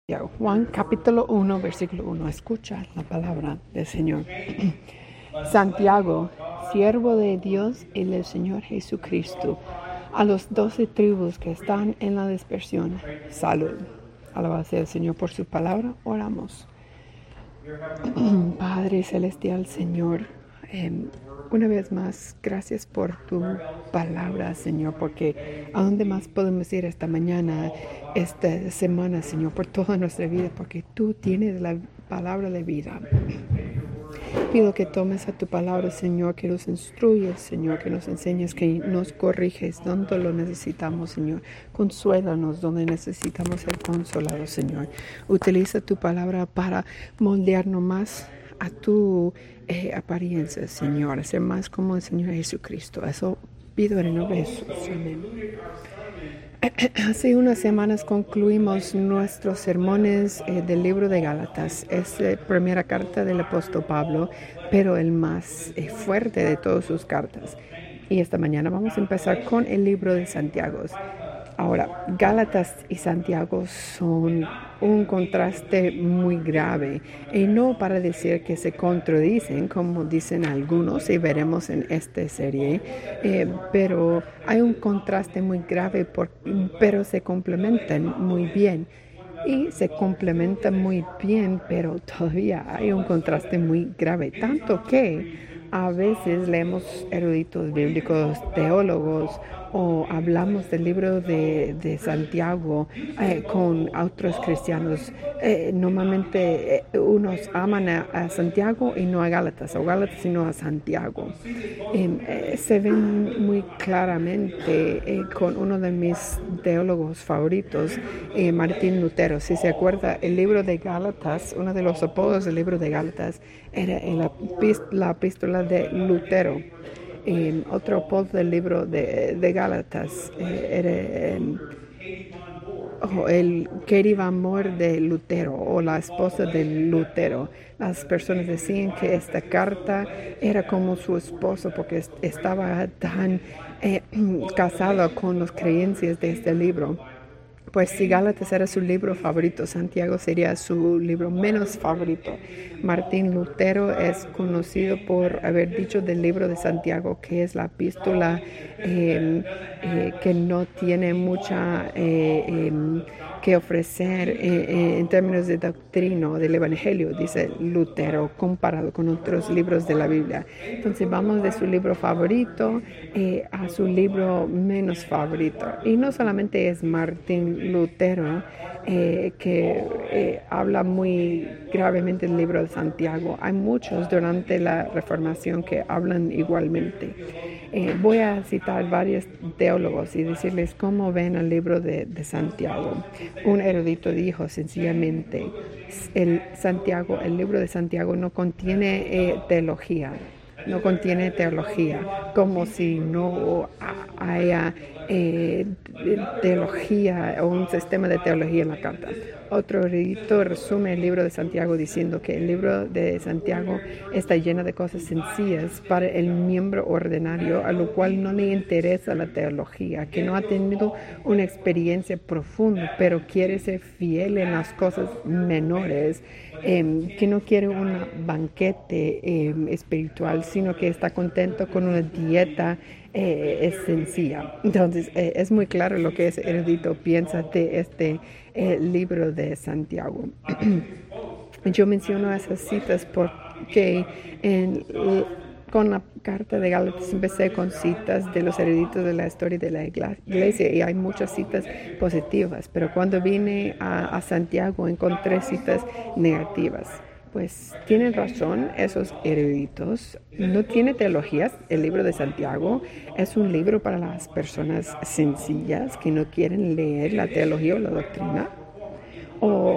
Juan capítulo 1, versículo 1. Escucha la palabra del Señor. Santiago, siervo de Dios y del Señor Jesucristo, a los 12 tribus que están en la dispersión, salud. Alabado sea el Señor por su palabra. Oramos. Padre celestial, Señor, una vez más, gracias por tu palabra, Señor, porque ¿a dónde más podemos ir esta mañana, esta semana, Señor, por toda nuestra vida? Porque tú tienes la palabra de vida. Pido que tomes a tu palabra, Señor, que nos instruyes, Señor, que nos enseñes, que nos corriges donde lo necesitamos, Señor. Consuélanos donde necesitamos ser consolados, Señor. Utiliza tu palabra para moldearnos más a tu apariencia, Señor, a ser más como el Señor Jesucristo. Eso pido en el nombre de Jesús. Amén. Hace unas semanas concluimos nuestros sermones del libro de Gálatas. Es la primera carta del apóstol Pablo, pero el más fuerte de todas sus cartas. Y esta mañana vamos a empezar con el libro de Santiago. Ahora, Gálatas y Santiago son un contraste muy grave, y no para decir que se contradicen, como dicen algunos, y veremos en esta serie, pero hay un contraste muy grave, pero se complementan muy bien. Y se complementan muy bien, pero todavía hay un contraste muy grave, tanto que a veces leemos eruditos bíblicos, teólogos, o hablamos del libro de Santiago con otros cristianos. Normalmente unos aman a Santiago y no a Gálatas, o Gálatas y no a Santiago. Se ven muy claramente con uno de mis teólogos favoritos, Martín Lutero. Si se acuerda, el libro de Gálatas, uno de los apodos del libro de Gálatas era la epístola de Lutero. Otro apodo del libro de Gálatas era el querido amor de Lutero, o la esposa de Lutero. Las personas decían que esta carta era como su esposo, porque estaba tan casado con las creencias de este libro. Pues si Gálatas era su libro favorito, Santiago sería su libro menos favorito. Martín Lutero es conocido por haber dicho del libro de Santiago que es la epístola que no tiene mucha que ofrecer en términos de doctrina del Evangelio, dice Lutero, comparado con otros libros de la Biblia. Entonces vamos de su libro favorito a su libro menos favorito. Y no solamente es Martín Lutero que habla muy gravemente del libro de Santiago. Hay muchos durante la Reformación que hablan igualmente. Voy a citar varios teólogos y decirles cómo ven el libro de Santiago. Un erudito dijo sencillamente, el libro de Santiago no contiene teología. No contiene teología, como si no haya teología o un sistema de teología en la carta. Otro erudito resume el libro de Santiago diciendo que el libro de Santiago está lleno de cosas sencillas para el miembro ordinario, a lo cual no le interesa la teología, que no ha tenido una experiencia profunda, pero quiere ser fiel en las cosas menores, que no quiere un banquete espiritual, sino que está contento con una dieta sencilla. Entonces, es muy claro lo que ese erudito piensa de este libro de Santiago. Yo menciono esas citas porque con la carta de Gálatas empecé con citas de los eruditos de la historia de la iglesia, y hay muchas citas positivas, pero cuando vine a Santiago encontré citas negativas. Pues tienen razón esos eruditos. No tiene teologías. El libro de Santiago es un libro para las personas sencillas que no quieren leer la teología o la doctrina. O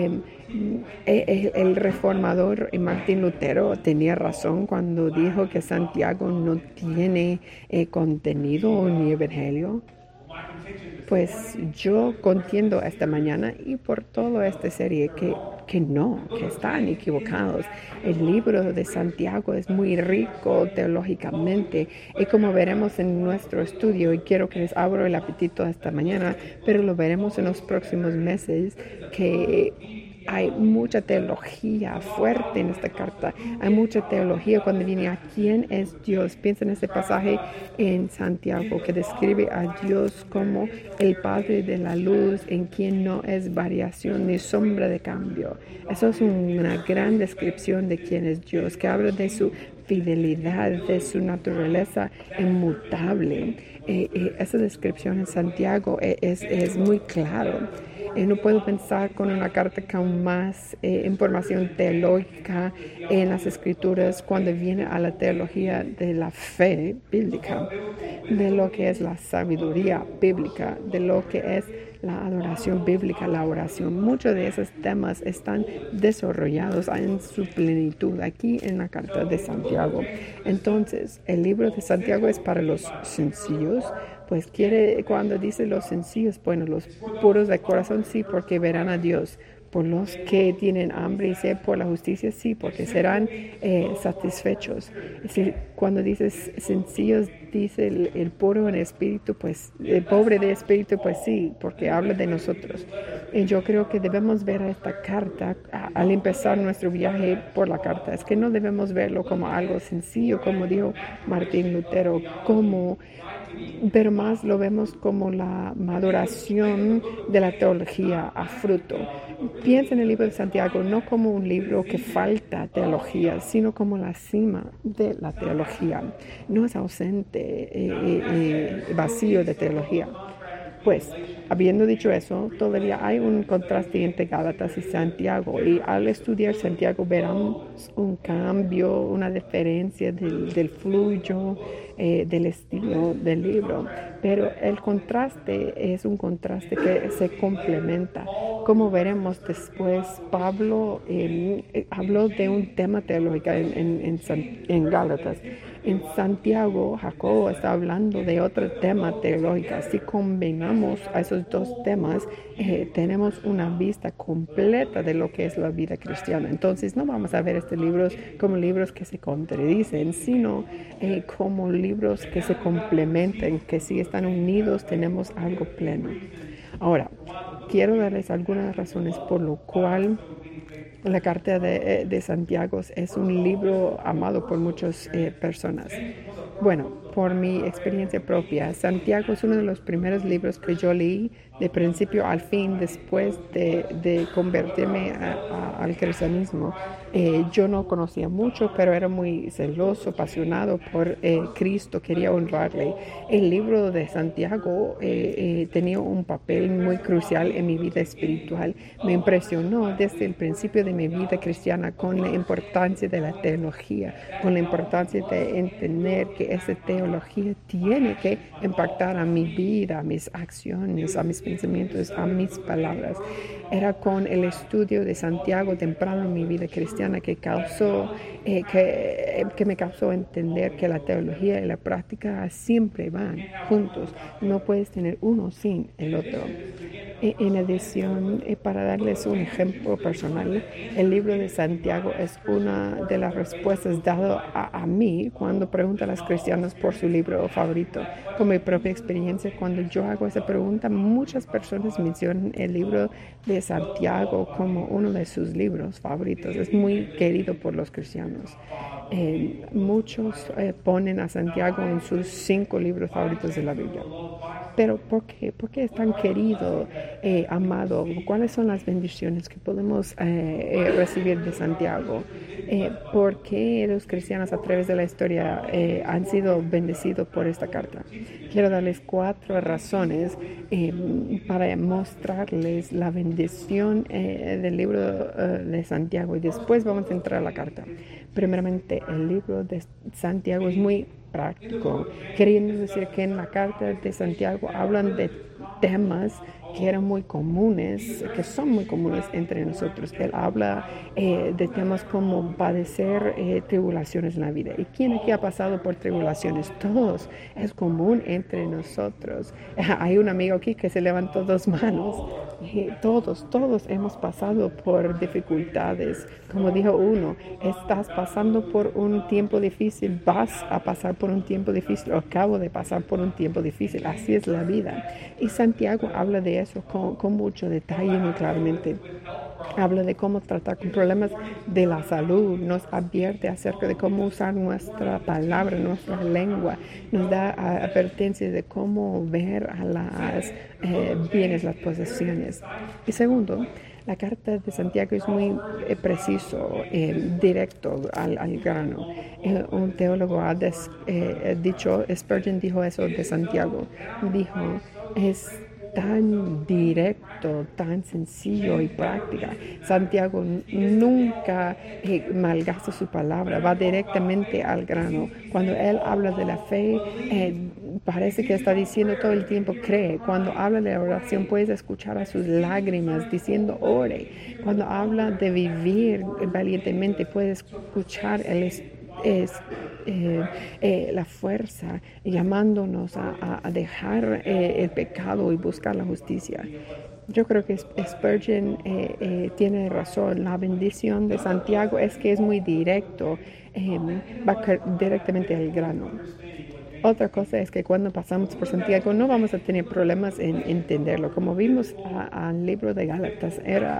el reformador Martín Lutero tenía razón cuando dijo que Santiago no tiene contenido ni evangelio. Pues yo contiendo esta mañana y por toda esta serie que están equivocados. El libro de Santiago es muy rico teológicamente y como veremos en nuestro estudio, y quiero que les abro el apetito esta mañana, pero lo veremos en los próximos meses, que hay mucha teología fuerte en esta carta. Hay mucha teología cuando viene a quién es Dios. Piensa en este pasaje en Santiago que describe a Dios como el Padre de la luz, en quien no es variación ni sombra de cambio. Eso es una gran descripción de quién es Dios, que habla de su fidelidad, de su naturaleza inmutable. Esa descripción en Santiago es muy claro. No puedo pensar con una carta con más información teológica en las escrituras cuando viene a la teología de la fe bíblica, de lo que es la sabiduría bíblica, de lo que es la adoración bíblica, la oración. Muchos de esos temas están desarrollados en su plenitud aquí en la carta de Santiago. Entonces, el libro de Santiago es para los sencillos, pues cuando dice los sencillos, bueno, los puros de corazón sí, porque verán a Dios. Por los que tienen hambre y sed por la justicia, sí, porque serán satisfechos. Cuando dices sencillos, dice el puro en espíritu, pues el pobre de espíritu, pues sí, porque habla de nosotros. Y yo creo que debemos ver a esta carta al empezar nuestro viaje por la carta. Es que no debemos verlo como algo sencillo, como dijo Martín Lutero, pero más lo vemos como la maduración de la teología a fruto. Piensa en el libro de Santiago no como un libro que falta teología, sino como la cima de la teología. No es ausente, vacío de teología. Pues, habiendo dicho eso, todavía hay un contraste entre Gálatas y Santiago, y al estudiar Santiago veremos un cambio, una diferencia del flujo, del estilo del libro, pero el contraste es un contraste que se complementa. Como veremos después, Pablo habló de un tema teológico en Gálatas. En Santiago, Jacobo está hablando de otro tema teológico. Si combinamos a esos dos temas, tenemos una vista completa de lo que es la vida cristiana. Entonces, no vamos a ver estos libros como libros que se contradicen, sino como libros que se complementan, que si están unidos tenemos algo pleno. Ahora, quiero darles algunas razones por lo cual la carta de Santiago es un libro amado por muchas personas. Bueno, por mi experiencia propia, Santiago es uno de los primeros libros que yo leí de principio al fin después de convertirme al cristianismo. Yo no conocía mucho, pero era muy celoso, apasionado por Cristo, quería honrarle. El libro de Santiago tenía un papel muy crucial en mi vida espiritual. Me impresionó desde el principio de mi vida cristiana con la importancia de la teología, con la importancia de entender que esa teología tiene que impactar a mi vida, a mis acciones, a mis pensamientos, a mis palabras. Era con el estudio de Santiago temprano en mi vida cristiana que me causó entender que la teología y la práctica siempre van juntos. No puedes tener uno sin el otro. En adición, para darles un ejemplo personal, el libro de Santiago es una de las respuestas dadas a mí cuando preguntan a los cristianos por su libro favorito. Con mi propia experiencia, cuando yo hago esa pregunta, muchas personas mencionan el libro de Santiago como uno de sus libros favoritos. Es muy querido por los cristianos. Muchos ponen a Santiago en sus 5 libros favoritos de la Biblia. Pero ¿por qué? ¿Por qué es tan querido, amado? ¿Cuáles son las bendiciones que podemos recibir de Santiago? ¿Por qué los cristianos a través de la historia han sido bendecidos por esta carta? Quiero darles 4 razones para mostrarles la bendición del libro de Santiago y después vamos a entrar a la carta. Primeramente, el libro de Santiago es muy práctico, queriendo decir que en la carta de Santiago hablan de temas que eran muy comunes, que son muy comunes entre nosotros. Él habla de temas como padecer tribulaciones en la vida. ¿Y quién aquí ha pasado por tribulaciones? Todos. Es común entre nosotros. Hay un amigo aquí que se levantó dos manos. Todos hemos pasado por dificultades. Como dijo uno, estás pasando por un tiempo difícil, vas a pasar por un tiempo difícil, o acabo de pasar por un tiempo difícil. Así es la vida. Y Santiago habla de eso con mucho detalle, muy claramente. Habla de cómo tratar con problemas de la salud, nos advierte acerca de cómo usar nuestra palabra, nuestra lengua, nos da advertencias de cómo ver a las bienes, las posesiones. Y segundo, la carta de Santiago es muy preciso, directo al grano. Un teólogo ha dicho, Spurgeon dijo eso de Santiago, dijo, es tan directo, tan sencillo y práctica. Santiago nunca malgasta su palabra, va directamente al grano. Cuando él habla de la fe, parece que está diciendo todo el tiempo, cree. Cuando habla de la oración, puedes escuchar a sus lágrimas diciendo, ore. Cuando habla de vivir valientemente, puedes escuchar la fuerza, llamándonos a dejar el pecado y buscar la justicia. Yo creo que Spurgeon tiene razón. La bendición de Santiago es que es muy directo, va directamente al grano. Otra cosa es que cuando pasamos por Santiago no vamos a tener problemas en entenderlo. Como vimos al libro de Gálatas,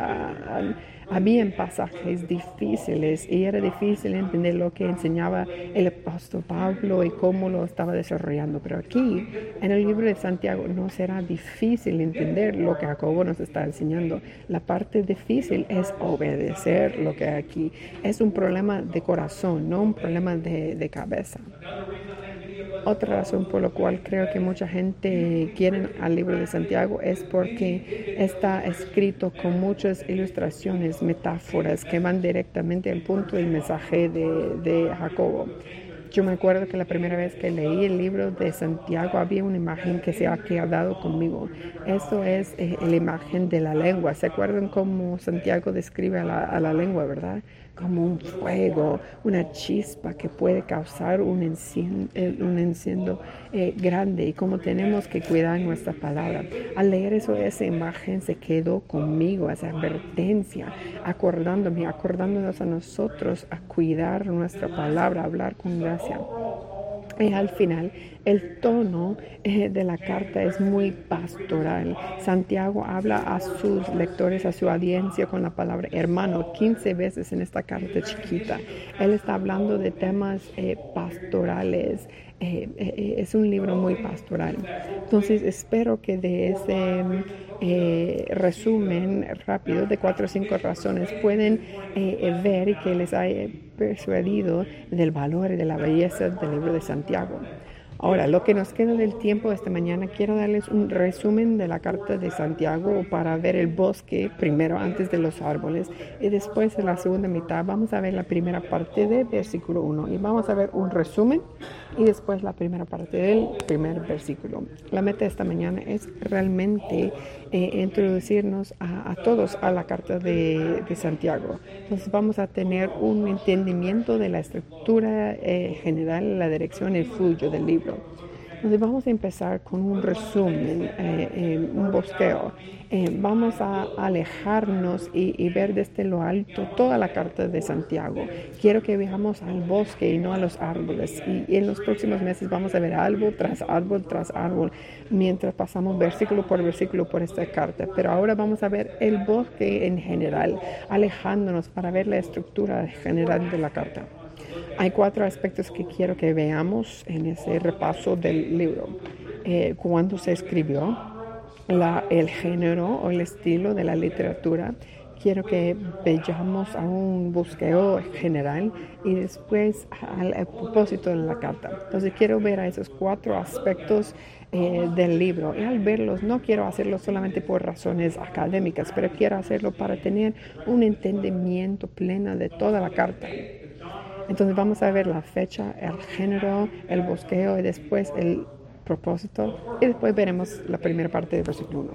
había pasajes difíciles y era difícil entender lo que enseñaba el apóstol Pablo y cómo lo estaba desarrollando. Pero aquí, en el libro de Santiago, no será difícil entender lo que Jacobo nos está enseñando. La parte difícil es obedecer lo que aquí es un problema de corazón, no un problema de cabeza. Otra razón por la cual creo que mucha gente quiere al libro de Santiago es porque está escrito con muchas ilustraciones, metáforas que van directamente al punto del mensaje de Jacobo. Yo me acuerdo que la primera vez que leí el libro de Santiago había una imagen que se ha quedado conmigo. Eso es la imagen de la lengua. ¿Se acuerdan cómo Santiago describe a la lengua, verdad? Como un fuego, una chispa que puede causar un enciendo grande, y cómo tenemos que cuidar nuestra palabra. Al leer eso, esa imagen se quedó conmigo, esa advertencia, acordándonos a nosotros a cuidar nuestra palabra, a hablar con gracia. Y al final, el tono de la carta es muy pastoral. Santiago habla a sus lectores, a su audiencia con la palabra hermano 15 veces en esta carta chiquita. Él está hablando de temas pastorales. Es un libro muy pastoral. Entonces, espero que de ese resumen rápido de 4 o 5 razones pueden ver y que les haya persuadido del valor y de la belleza del libro de Santiago. Ahora, lo que nos queda del tiempo esta mañana, quiero darles un resumen de la carta de Santiago para ver el bosque primero antes de los árboles, y después en la segunda mitad vamos a ver la primera parte del versículo 1 y vamos a ver un resumen y después la primera parte del primer versículo. La meta de esta mañana es realmente introducirnos a todos a la carta de Santiago. Entonces vamos a tener un entendimiento de la estructura general, la dirección, el flujo del libro. Entonces vamos a empezar con un resumen, un bosqueo. Vamos a alejarnos y ver desde lo alto toda la carta de Santiago. Quiero que veamos al bosque y no a los árboles. Y en los próximos meses vamos a ver árbol tras árbol tras árbol, mientras pasamos versículo por esta carta. Pero ahora vamos a ver el bosque en general, alejándonos para ver la estructura general de la carta. Hay 4 aspectos que quiero que veamos en ese repaso del libro. Cuándo se escribió, el género o el estilo de la literatura. Quiero que veamos a un bosqueo general y después al propósito de la carta. Entonces quiero ver a esos 4 aspectos del libro, y al verlos no quiero hacerlo solamente por razones académicas, pero quiero hacerlo para tener un entendimiento pleno de toda la carta. Entonces vamos a ver la fecha, el género, el bosqueo y después el propósito, y después veremos la primera parte del versículo 1.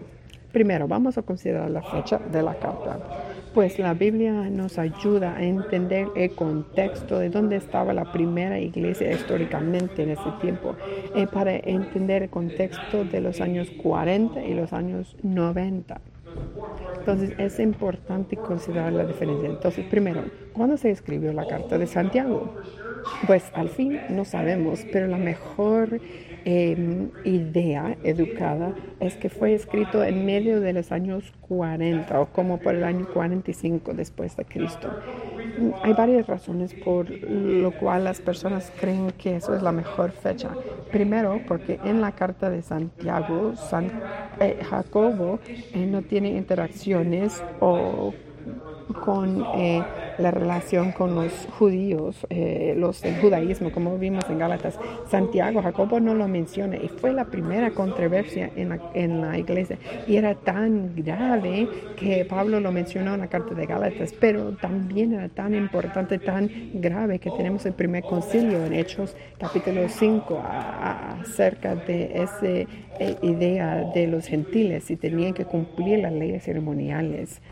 primero vamos a considerar la fecha de la carta. Pues la Biblia nos ayuda a entender el contexto de dónde estaba la primera iglesia históricamente en ese tiempo, para entender el contexto de los años 40 y los años 90. Entonces es importante considerar la diferencia. Entonces, primero, ¿cuándo se escribió la Carta de Santiago? Pues al fin no sabemos, pero la mejor idea educada es que fue escrito en medio de los años 40 o como por el año 45 después de Cristo. Hay varias razones por lo cual las personas creen que eso es la mejor fecha. Primero, porque en la carta de Santiago, Jacobo no tiene interacciones o con la relación con los judíos, los del judaísmo, como vimos en Gálatas. Jacobo no lo menciona y fue la primera controversia en la iglesia y era tan grave que Pablo lo mencionó en la carta de Gálatas, pero también era tan importante, tan grave que tenemos el primer concilio en Hechos capítulo 5 acerca de esa idea de los gentiles y tenían que cumplir las leyes ceremoniales.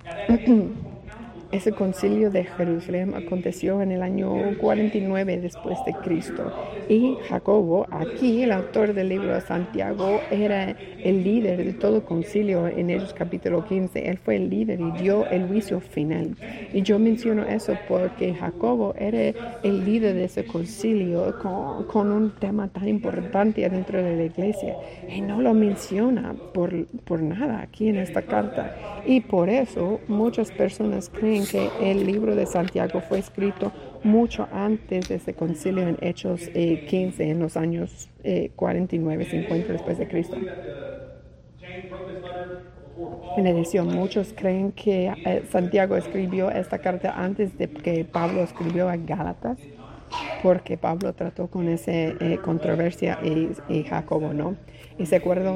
Ese concilio de Jerusalén aconteció en el año 49 después de Cristo y Jacobo, aquí el autor del libro de Santiago, era el líder de todo concilio en Hechos capítulo 15. Él fue el líder y dio el juicio final. Y yo menciono eso porque Jacobo era el líder de ese concilio con un tema tan importante dentro de la iglesia. Y no lo menciona por nada aquí en esta carta. Y por eso muchas personas creen que el libro de Santiago fue escrito mucho antes de ese concilio en Hechos 15, en los años 49, 50 después de Cristo. En adición, muchos creen que Santiago escribió esta carta antes de que Pablo escribió a Gálatas, porque Pablo trató con esa controversia y Jacobo no. Y se acuerda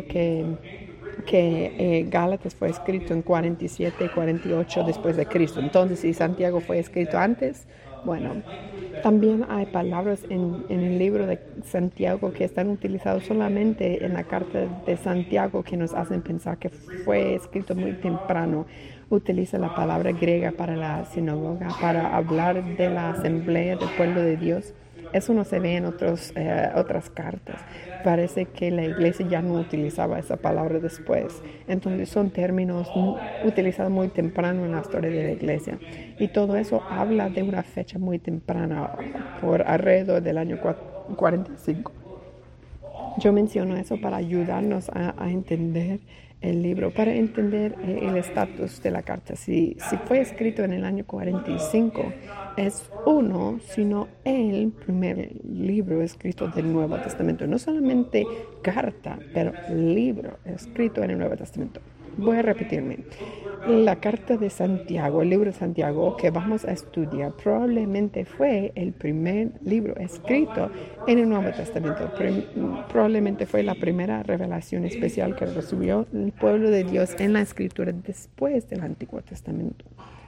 que Gálatas fue escrito en 47 y 48 después de Cristo. Entonces, si Santiago fue escrito antes, bueno, también hay palabras en el libro de Santiago que están utilizadas solamente en la carta de Santiago que nos hacen pensar que fue escrito muy temprano. Utiliza la palabra griega para la sinagoga, para hablar de la asamblea del pueblo de Dios. Eso no se ve en otras cartas. Parece que la iglesia ya no utilizaba esa palabra después. Entonces son términos utilizados muy temprano en la historia de la iglesia. Y todo eso habla de una fecha muy temprana, por alrededor del año 45. Yo menciono eso para ayudarnos a entender el libro, para entender el estatus de la carta. Si fue escrito en el año 45, es uno, sino el primer libro escrito del Nuevo Testamento. No solamente carta, pero libro escrito en el Nuevo Testamento. Voy a repetirme. La carta de Santiago, el libro de Santiago que vamos a estudiar, probablemente fue el primer libro escrito en el Nuevo Testamento. Probablemente fue la primera revelación especial que recibió el pueblo de Dios en la Escritura después del Antiguo Testamento.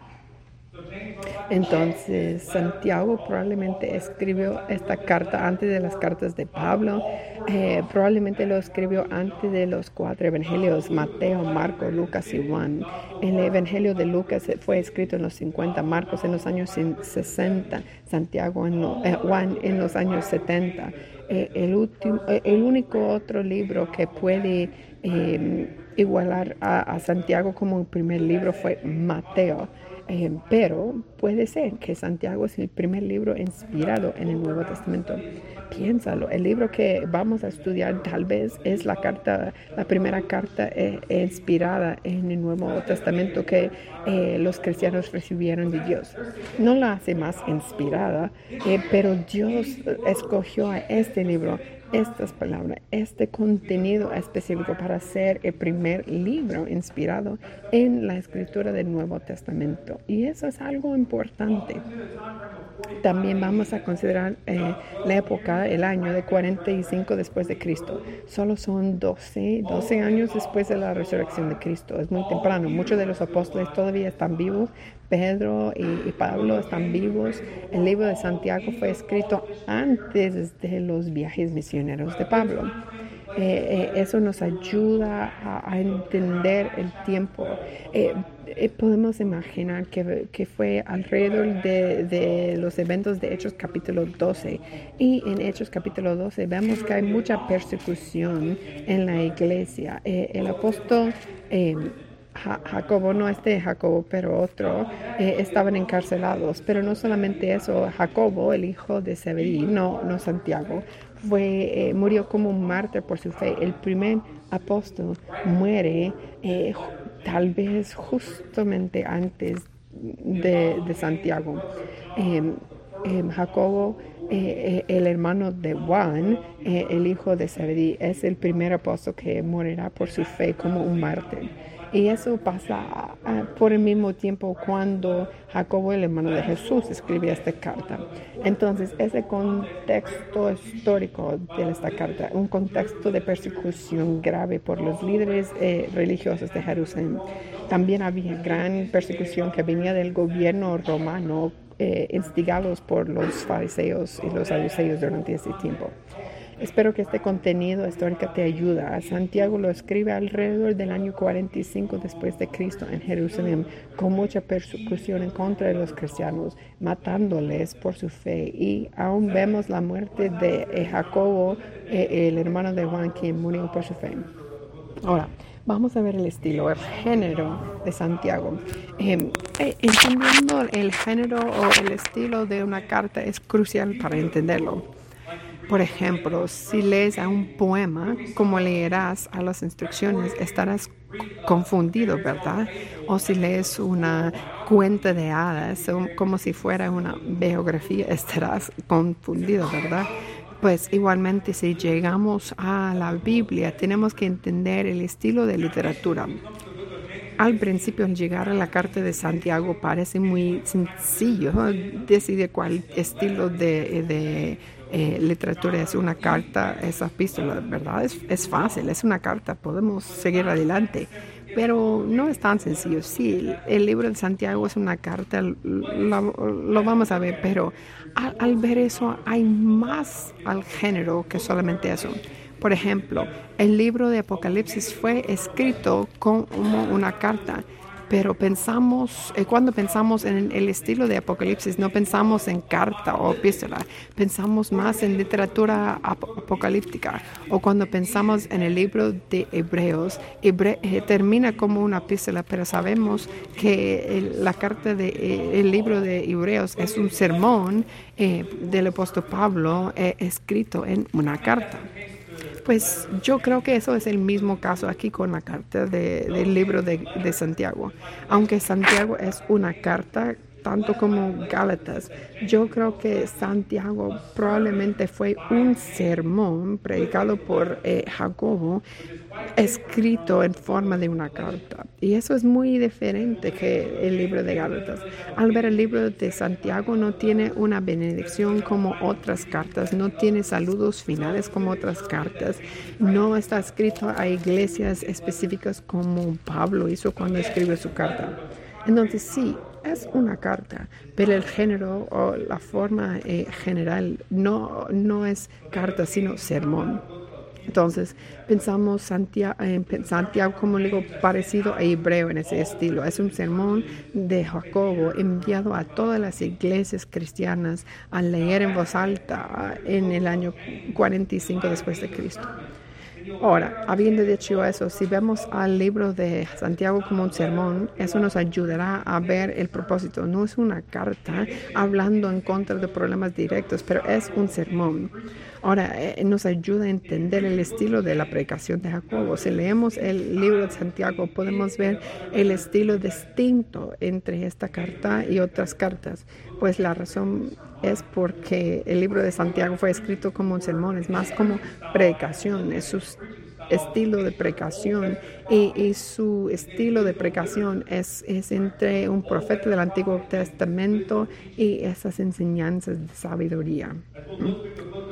Entonces, Santiago probablemente escribió esta carta antes de las cartas de Pablo. Probablemente lo escribió antes de los 4 evangelios, Mateo, Marcos, Lucas y Juan. El evangelio de Lucas fue escrito en los 50, Marcos en los años 60, Juan en los años 70. El único otro libro que puede igualar a Santiago como el primer libro fue Mateo. Pero puede ser que Santiago es el primer libro inspirado en el Nuevo Testamento. Piénsalo, el libro que vamos a estudiar tal vez es la primera carta inspirada en el Nuevo Testamento que los cristianos recibieron de Dios. No la hace más inspirada, pero Dios escogió a este libro, estas palabras, este contenido específico para ser el primer libro inspirado en la escritura del Nuevo Testamento. Y eso es algo importante. También vamos a considerar la época, el año de 45 después de Cristo. Solo son 12 años después de la resurrección de Cristo. Es muy temprano. Muchos de los apóstoles todavía están vivos. Pedro y Pablo están vivos. El libro de Santiago fue escrito antes de los viajes misioneros de Pablo. Eso nos ayuda a entender el tiempo. Podemos imaginar que fue alrededor de los eventos de Hechos capítulo 12. Y en Hechos capítulo 12 vemos que hay mucha persecución en la iglesia. El apóstol Jacobo, no este Jacobo, pero otro, estaban encarcelados. Pero no solamente eso, Jacobo, el hijo de Zebedí, no Santiago, murió como un mártir por su fe. El primer apóstol muere tal vez justamente antes de Santiago. Jacobo, el hermano de Juan, el hijo de Zebedí, es el primer apóstol que morirá por su fe como un mártir. Y eso pasa por el mismo tiempo cuando Jacobo, el hermano de Jesús, escribe esta carta. Entonces, ese contexto histórico de esta carta, un contexto de persecución grave por los líderes religiosos de Jerusalén. También había gran persecución que venía del gobierno romano, instigados por los fariseos y los saduceos durante ese tiempo. Espero que este contenido histórico te ayude. Santiago lo escribe alrededor del año 45 después de Cristo en Jerusalén, con mucha persecución en contra de los cristianos, matándoles por su fe. Y aún vemos la muerte de Jacobo, el hermano de Juan, quien murió por su fe. Ahora, vamos a ver el estilo, el género de Santiago. Entendiendo el género o el estilo de una carta es crucial para entenderlo. Por ejemplo, si lees a un poema, como leerás a las instrucciones, estarás confundido, ¿verdad? O si lees una cuenta de hadas, como si fuera una biografía, estarás confundido, ¿verdad? Pues igualmente, si llegamos a la Biblia, tenemos que entender el estilo de literatura. Al principio, al llegar a la carta de Santiago, parece muy sencillo decidir cuál estilo de literatura es una carta, esa epístola, ¿verdad? Es fácil, es una carta, podemos seguir adelante. Pero no es tan sencillo. Sí, el libro de Santiago es una carta, lo vamos a ver, pero al ver eso hay más al género que solamente eso. Por ejemplo, el libro de Apocalipsis fue escrito como una carta, pero cuando pensamos en el estilo de Apocalipsis, no pensamos en carta o epístola, pensamos más en literatura apocalíptica. O cuando pensamos en el libro de Hebreos, termina como una epístola, pero sabemos que la carta el libro de Hebreos es un sermón del apóstol Pablo escrito en una carta. Pues yo creo que eso es el mismo caso aquí con la carta del libro de Santiago. Aunque Santiago es una carta, tanto como Gálatas, yo creo que Santiago probablemente fue un sermón predicado por Jacobo, escrito en forma de una carta. Y eso es muy diferente que el libro de Gálatas. Al ver el libro de Santiago, no tiene una benedicción como otras cartas, no tiene saludos finales como otras cartas, no está escrito a iglesias específicas como Pablo hizo cuando escribe su carta. Entonces sí, es una carta, pero el género o la forma general no es carta, sino sermón. Entonces, pensamos Santiago como algo parecido a Hebreo en ese estilo. Es un sermón de Jacobo enviado a todas las iglesias cristianas a leer en voz alta en el año 45 después de Cristo. Ahora, habiendo dicho eso, si vemos al libro de Santiago como un sermón, eso nos ayudará a ver el propósito. No es una carta hablando en contra de problemas directos, pero es un sermón. Ahora, nos ayuda a entender el estilo de la predicación de Jacobo. Si leemos el libro de Santiago, podemos ver el estilo distinto entre esta carta y otras cartas. Pues la razón es porque el libro de Santiago fue escrito como un sermón, es más como predicación, es su estilo de predicación y su estilo de predicación es entre un profeta del Antiguo Testamento y esas enseñanzas de sabiduría.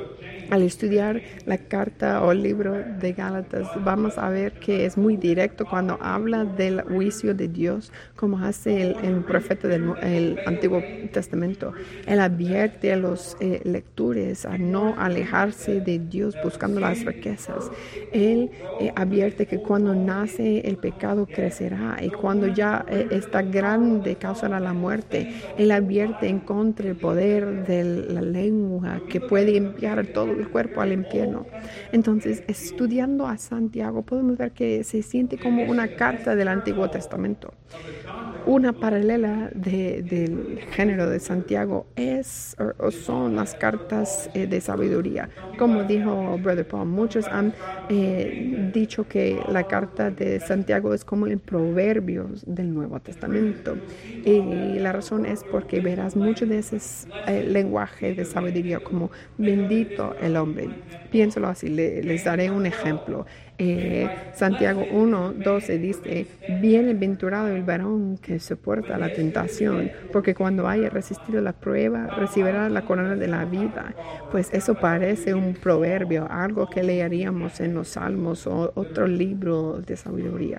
Al estudiar la carta o el libro de Gálatas, vamos a ver que es muy directo cuando habla del juicio de Dios, como hace el profeta del Antiguo Testamento. Él advierte a los lectores a no alejarse de Dios buscando las riquezas. Él advierte que cuando nace el pecado crecerá y cuando ya está grande causará la muerte. Él advierte en contra del poder de la lengua que puede enviar todo el cuerpo al infierno. Entonces, estudiando a Santiago, podemos ver que se siente como una carta del Antiguo Testamento. Una paralela del género de Santiago son las cartas de sabiduría. Como dijo Brother Paul, muchos han dicho que la carta de Santiago es como el Proverbios del Nuevo Testamento. Y la razón es porque verás mucho de ese lenguaje de sabiduría como bendito el hombre. Piénsalo así, les daré un ejemplo. Santiago 1:12 dice: bienaventurado el varón que soporta la tentación, porque cuando haya resistido la prueba recibirá la corona de la vida. Pues eso parece un proverbio, algo que leeríamos en los Salmos o otro libro de sabiduría.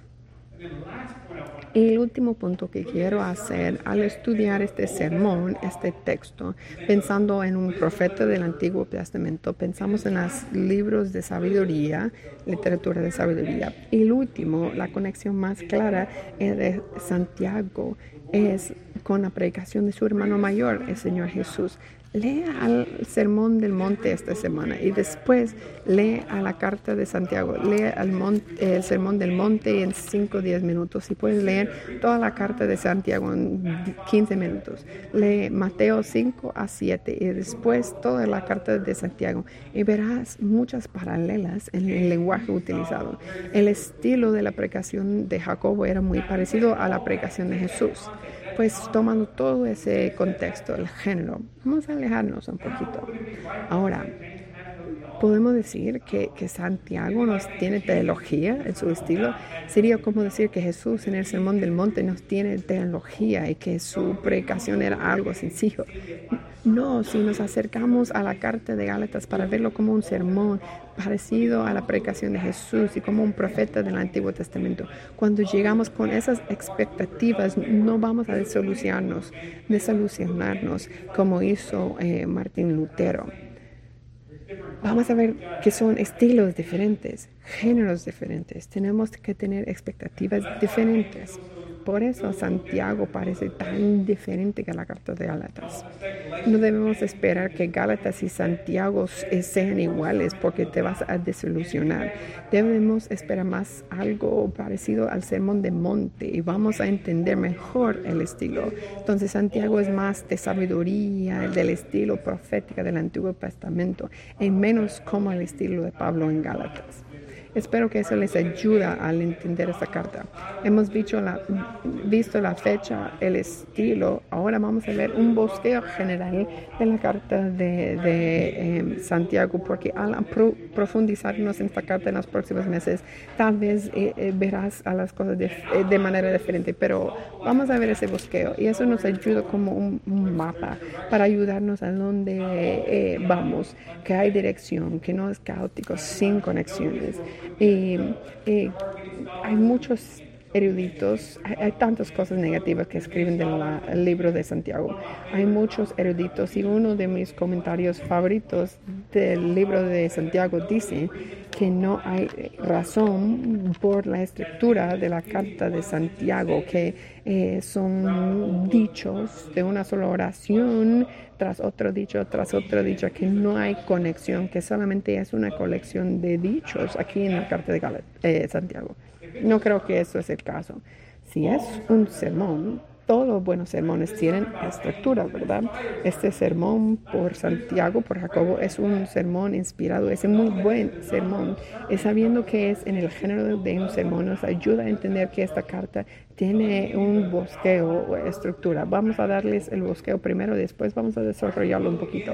El último punto que quiero hacer al estudiar este sermón, este texto, pensando en un profeta del Antiguo Testamento, pensamos en los libros de sabiduría, literatura de sabiduría. Y el último, la conexión más clara de Santiago es con la predicación de su hermano mayor, el Señor Jesús. Lea el Sermón del Monte esta semana y después lee a la carta de Santiago. Lee el Sermón del Monte en 5 o 10 minutos y puedes leer toda la carta de Santiago en 15 minutos. Lee Mateo 5-7 y después toda la carta de Santiago y verás muchas paralelas en el lenguaje utilizado. El estilo de la predicación de Jacobo era muy parecido a la predicación de Jesús. Pues tomando todo ese contexto, el género, vamos a alejarnos un poquito. Ahora, podemos decir que Santiago nos tiene teología en su estilo. Sería como decir que Jesús en el Sermón del Monte nos tiene teología y que su predicación era algo sencillo. No, si nos acercamos a la carta de Gálatas para verlo como un sermón parecido a la predicación de Jesús y como un profeta del Antiguo Testamento, cuando llegamos con esas expectativas no vamos a desilusionarnos como hizo Martín Lutero. Vamos a ver que son estilos diferentes, géneros diferentes. Tenemos que tener expectativas diferentes. Por eso Santiago parece tan diferente que la carta de Gálatas. No debemos esperar que Gálatas y Santiago sean iguales porque te vas a desilusionar. Debemos esperar más algo parecido al Sermón del Monte y vamos a entender mejor el estilo. Entonces Santiago es más de sabiduría, del estilo profético del Antiguo Testamento y menos como el estilo de Pablo en Gálatas. Espero que eso les ayude al entender esta carta. Hemos visto la fecha, el estilo. Ahora vamos a ver un bosqueo general de la carta de Santiago, porque al profundizarnos en esta carta en los próximos meses, tal vez verás a las cosas de manera diferente. Pero vamos a ver ese bosqueo y eso nos ayuda como un mapa para ayudarnos a dónde vamos, que hay dirección, que no es caótico, sin conexiones. Hay muchos eruditos, hay tantas cosas negativas que escriben del libro de Santiago. Hay muchos eruditos y uno de mis comentarios favoritos del libro de Santiago dice que no hay razón por la estructura de la carta de Santiago, que son dichos de una sola oración tras otro dicho, que no hay conexión, que solamente es una colección de dichos aquí en la carta de Santiago. No creo que eso es el caso. Si es un sermón, todos los buenos sermones tienen estructura, ¿verdad? Este sermón por Santiago, por Jacobo, es un sermón inspirado, es un muy buen sermón. Y sabiendo que es en el género de un sermón, nos ayuda a entender que esta carta tiene un bosqueo o estructura. Vamos a darles el bosqueo primero, después vamos a desarrollarlo un poquito.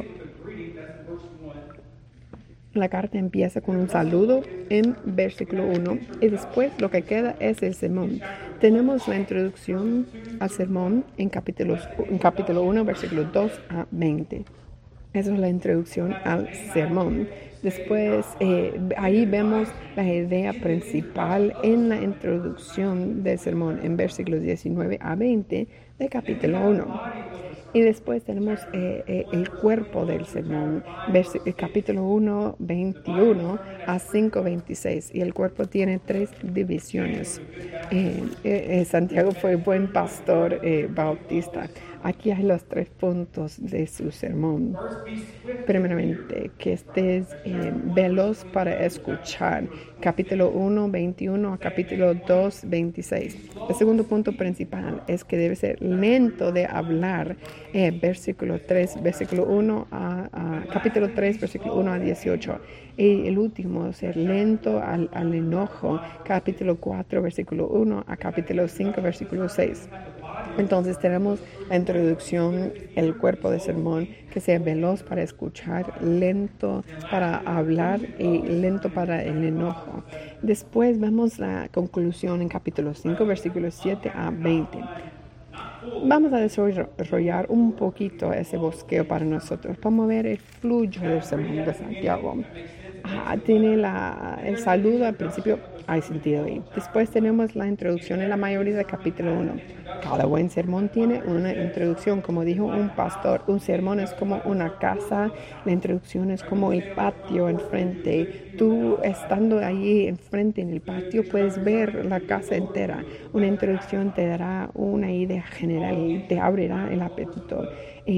La carta empieza con un saludo en versículo 1 y después lo que queda es el sermón. Tenemos la introducción al sermón en capítulo 1, versículos 2 a 20. Esa es la introducción al sermón. Después, ahí vemos la idea principal en la introducción del sermón, en versículos 19 a 20 de capítulo 1. Y después tenemos el cuerpo del sermón, capítulo 1, 21 a 5, 26. Y el cuerpo tiene 3 divisiones. Santiago fue buen pastor bautista. Aquí hay los 3 puntos de su sermón. Primeramente, que estés veloz para escuchar. Capítulo 1, 21 a capítulo 2, 26. El segundo punto principal es que debe ser lento de hablar. Versículo 3, versículo 1 capítulo 3, versículo 1 a 18. Y el último, ser lento al enojo. Capítulo 4, versículo 1 a capítulo 5, versículo 6. Entonces tenemos la introducción, el cuerpo de sermón, que sea veloz para escuchar, lento para hablar y lento para el enojo. Después vemos la conclusión en capítulo 5, versículos 7 a 20. Vamos a desarrollar un poquito ese bosqueo para nosotros. Vamos a ver el flujo del sermón de Santiago. Tiene el saludo al principio, hay sentido ahí. Después tenemos la introducción en la mayoría del capítulo 1. Cada buen sermón tiene una introducción, como dijo un pastor. Un sermón es como una casa, la introducción es como el patio enfrente. Tú estando allí enfrente en el patio puedes ver la casa entera. Una introducción te dará una idea general, te abrirá el apetito.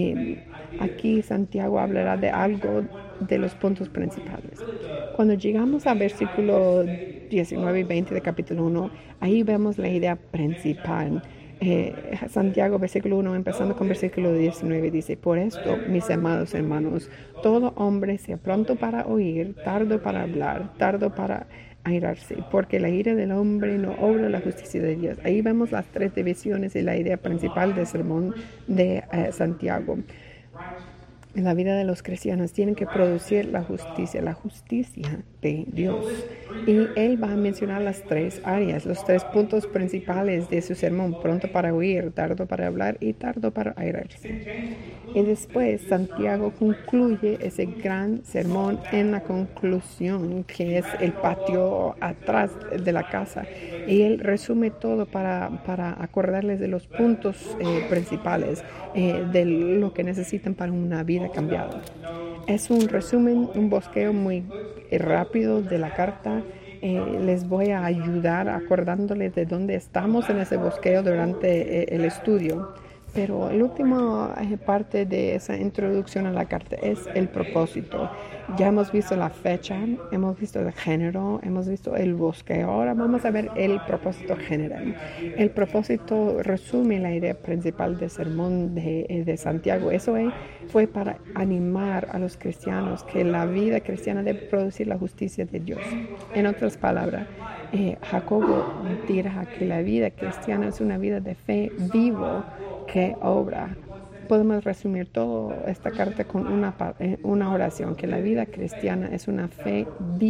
Aquí Santiago hablará de algo de los puntos principales. Cuando llegamos al versículo 19 y 20 de capítulo 1, ahí vemos la idea principal. Santiago, versículo 1, empezando con versículo 19, dice: por esto, mis amados hermanos, todo hombre sea pronto para oír, tardo para hablar, tardo para airarse, porque la ira del hombre no obra la justicia de Dios. Ahí vemos las 3 divisiones y la idea principal del sermón de Santiago. En la vida de los cristianos tienen que producir la justicia de Dios. Y él va a mencionar las 3 áreas, los 3 puntos principales de su sermón: pronto para oír, tardo para hablar y tardo para airarse. Y después Santiago concluye ese gran sermón en la conclusión, que es el patio atrás de la casa. Y él resume todo para acordarles de los puntos principales de lo que necesitan para una vida cambiada. Es un resumen, un bosqueo muy rápido de la carta. Les voy a ayudar acordándoles de dónde estamos en ese bosqueo durante el estudio. Pero la última parte de esa introducción a la carta es el propósito. Ya hemos visto la fecha, hemos visto el género, hemos visto el bosqueo. Ahora vamos a ver el propósito general. El propósito resume la idea principal del sermón de Santiago. Eso fue para animar a los cristianos que la vida cristiana debe producir la justicia de Dios. En otras palabras, Jacobo dirá que la vida cristiana es una vida de fe vivo que obra. Podemos resumir toda esta carta con una oración: que la vida cristiana es una fe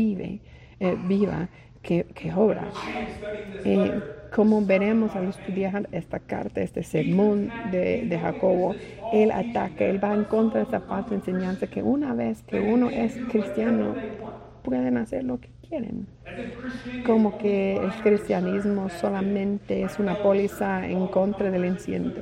viva que obra. Como veremos al estudiar esta carta, este sermón de Jacobo, él va en contra de esa falsa enseñanza que una vez que uno es cristiano, pueden hacer lo que quieren. Como que el cristianismo solamente es una póliza en contra del enciendo.